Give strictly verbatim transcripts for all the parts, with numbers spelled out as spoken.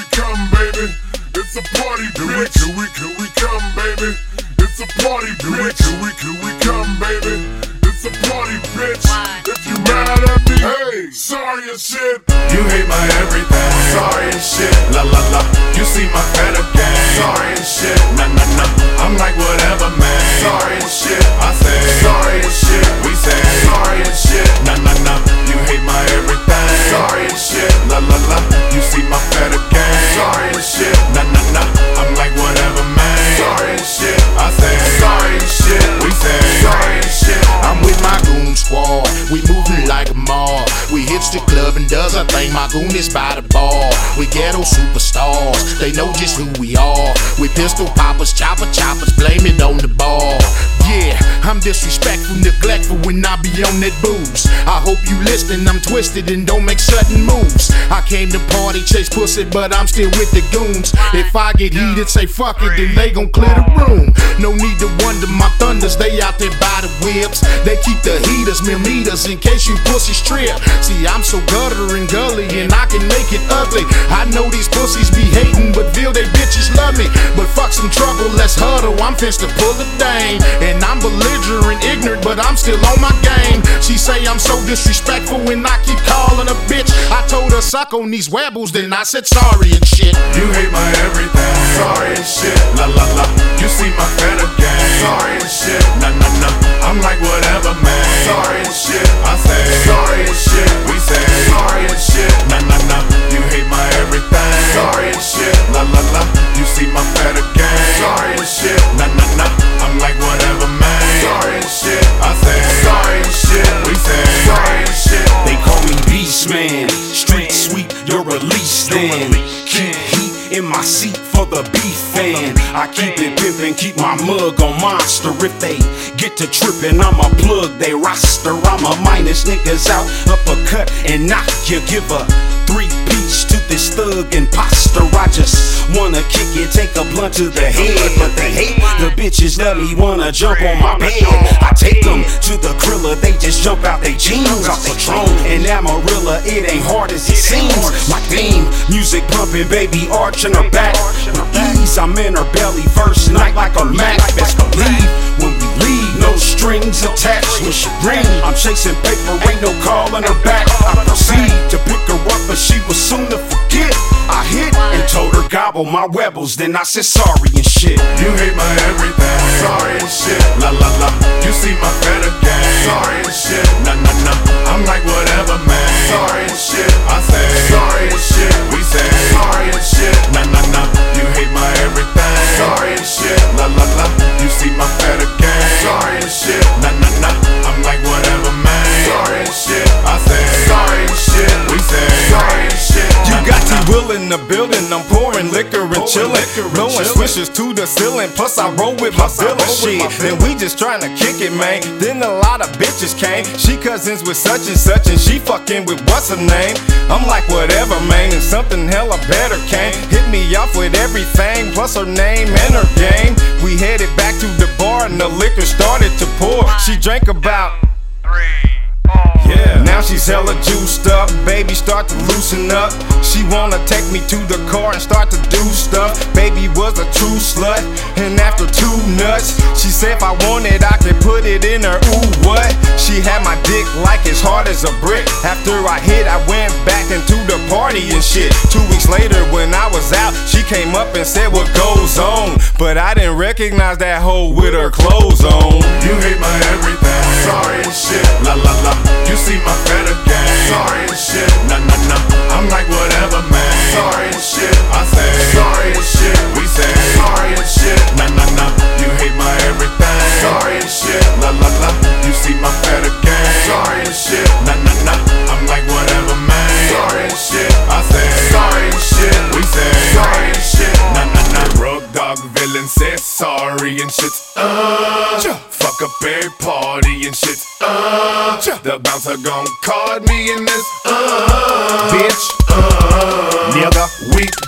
come, baby. It's a party, bitch. Here we, here we come, baby. It's a party, bitch. Here we, here we come, baby. It's a party, bitch. If you mad at me, hey, sorry and shit. You hate my everything. Sorry and shit. La la la. You see my better game. Sorry and shit. Nah nah nah. I'm like whatever, man. Sorry and shit. I say sorry and shit. We say sorry and shit. Nah nah nah. You hate my everything. Sorry and shit. La la la. You see my better game. Sorry and shit. Nah nah nah. I'm like whatever, man. Sorry and shit. I say sorry and shit. We say sorry and shit. I'm with my goon squad, we moving like a mob. We hits the club and does our thing, my goon is by the bar. We ghetto superstars, they know just who we are. We pistol poppers, chopper choppers, blame it on the ball. Yeah, I'm disrespectful, neglectful when I be on that booze. I hope you listening, I'm twisted and don't make sudden moves. I came to party, chase pussy, but I'm still with the goons. If I get heated, say fuck it, then they gon' clear the room. No need to wonder, my thunders, they out there by the whips. They keep the heaters, millimeters, in case you pussies trip. See, I'm so gutter and gully, and I can make it ugly. I know these pussies be hating, but feel they bitches love me. But fuck some trouble, let's huddle, I'm finst to pull a dame. And I'm belligerent, ignorant, but I'm still on my game. She say I'm so disrespectful when I keep calling a bitch. I told her suck on these webbles, then I said sorry and shit. You hate my everything. Sorry and shit. La la la. You see my better game. Sorry and shit. Nah nah nah. I'm like whatever, man. Sorry and shit. I say sorry and shit. We say sorry and shit. Nah nah nah. You hate my everything. Sorry and shit. La la la. You see my better game. Sorry and shit. Nah nah nah. I'm like whatever, man. Sorry and shit. I say sorry and shit. We say sorry and shit. They call me Beast Man. Street sweep, your release then. Keep heat in my seat for the beef fan. I keep it pimpin', keep my mug on monster. If they get to trippin', I'm a plug they roster. I'm a minus niggas out, uppercut and knock you. Give a three piece to this thug imposter. I just wanna kick it, take a blunt to the head, but they hate the bitches love me, wanna jump on my bed. I take them to the Krilla, they just jump out they jeans, off Patron and Amarilla. It ain't hard as it seems. My theme, music pumping, baby arching her back. With ease, I'm in her belly first night like a Mac. Best believe when we leave, no strings attached. When she ring, I'm chasing paper, ain't no calling her back. I proceed to pick her up, but she was soon to forget. I hit and told her gobble my webbles, then I said sorry and shit. You hate my everything. Sorry and shit. La la la. You see my better game. Sorry and shit. Nah nah nah. I'm like whatever, man. Sorry and shit. I say sorry and shit. We say sorry and shit. Nah nah nah. You hate my everything. Sorry and shit. La la la. You see my better game. Sorry and shit. Nah nah nah. I'm like whatever, man. Sorry and shit. I say sorry and shit. We say sorry and shit. You got T Will in the building, I'm pouring liquor and chillin', blowing swishers to the ceiling. Plus I roll with my villain shit, and we just tryna kick it, man. Then a lot of bitches came. She cousins with such and such, and she fucking with what's her name. I'm like whatever, man, and something hella better came. Hit me off with everything, plus her name and her game. We headed back to the bar and the liquor started to pour. She drank about three. Yeah. Now she's hella juiced up, baby start to loosen up. She wanna take me to the car and start to do stuff. Baby was a true slut, and after two nuts, she said if I want it, I could put it in her. Ooh, what? She had my dick like as hard as a brick. After I hit, I went back into the party and shit. Two weeks later, when I was out, she came up and said what goes on, but I didn't recognize that hoe with her clothes on. You hate my everything. Sorry and shit. La la la. You see my better game. Sorry and shit. Nah nah nah. I'm like whatever, man. Sorry and shit. I say sorry and shit. We say sorry and shit. Nah nah nah. You hate my everything. Sorry and shit. La la la. You see my better game. Sorry and shit. Nah nah nah. I'm like whatever, man. Sorry and shit. I say sorry and shit. We say sorry and shit. Nah nah nah. Road dog villain says sorry and shit. Uh. Fuck up every party and shit. Uh, the bouncer gon' card me in this. Uh, bitch. Uh, nigga. We bang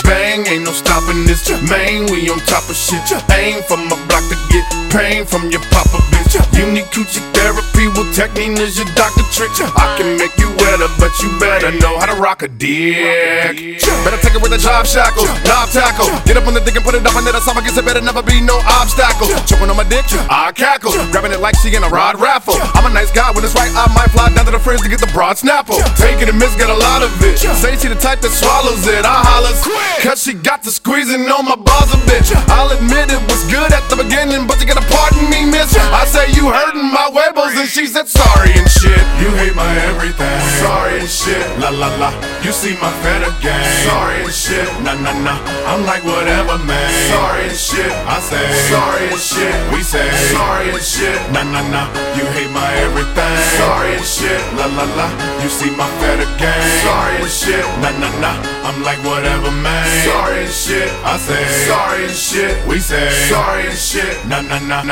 ain't no stopping this. Man, we on top of shit. Aim from a block to get pain from your papa, bitch. Unique coochie therapy with technique is your doctor trick. I can make you wetter, but you better know how to rock a dick. Better take it with a job shackle, knob tackle. Get up on the dick and put it up under the esophagus. It better never be no obstacle. Choking on my dick, I cackle. Grabbing it like she in a rod raffle. I'm a nice guy, when it's right, I might fly down to the fridge to get the broad snapple. Taking a miss, get a lot of it. Say she the type that swallows it. I hollers, cause she got to squeezing on my balls a bitch. I'll admit it was good at the beginning, but you gotta pardon me, miss. I say you hurting my webbles, and she said sorry and shit. You hate my everything, sorry and shit. La la la, you see my better game, sorry and shit. Nah nah nah, I'm like whatever, man. Sorry and shit, I say sorry and shit. We say sorry and shit. Nah nah nah, you hate my everything, sorry and shit. La la la, you see my better game, sorry and shit. Nah nah nah, I'm like whatever, man. Sorry and shit, I say sorry and shit. We say sorry and shit. Nah nah nah.